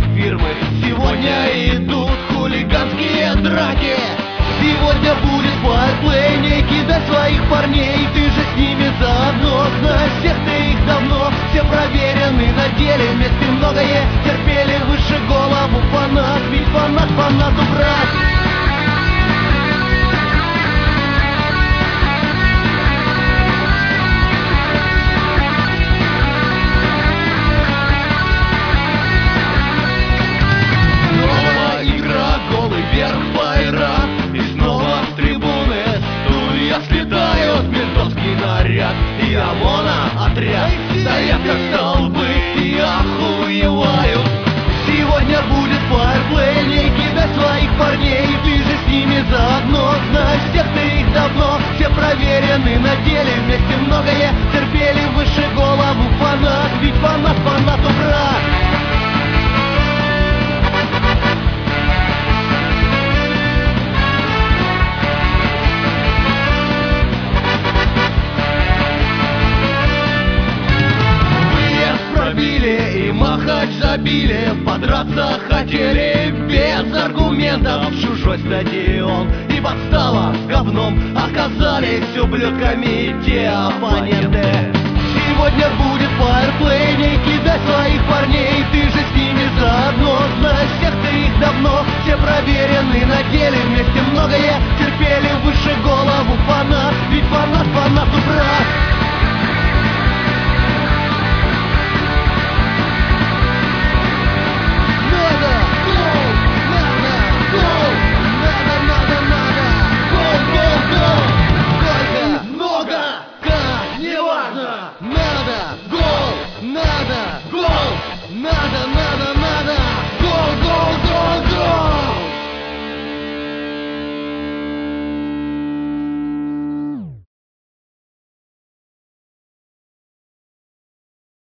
фирмы. Сегодня идут хулиганские драки. Сегодня будет файрплей, не кидай своих парней, ты же с ними заодно. Знаешь всех ты их давно, все проверены на деле. Вместе многое терпели, выше голову фанат, ведь фанат фанату брат. Снова игра, голый вверх, фаера. И снова с трибуны стулья слетают. Ментовский наряд и ОМОНа отряд стоят как столбы и охуевают. Сегодня будет файрплей, не кидай своих парней, ты же с ними заодно. Знаешь всех ты их давно, все проверены на деле. Вместе многое терпели, выше голову фанат, ведь фанат фанату брат. И махач забили, подраться хотели без аргументов. Чужой стадион и подстава с говном оказались ублюдками те оппоненты. Сегодня будет файрплей, не кидай своих парней, ты же с ними заодно. Знаешь всех ты их давно, все проверены на деле. Вместе многое терпели, выше голову фанат, ведь фанат фанату брат.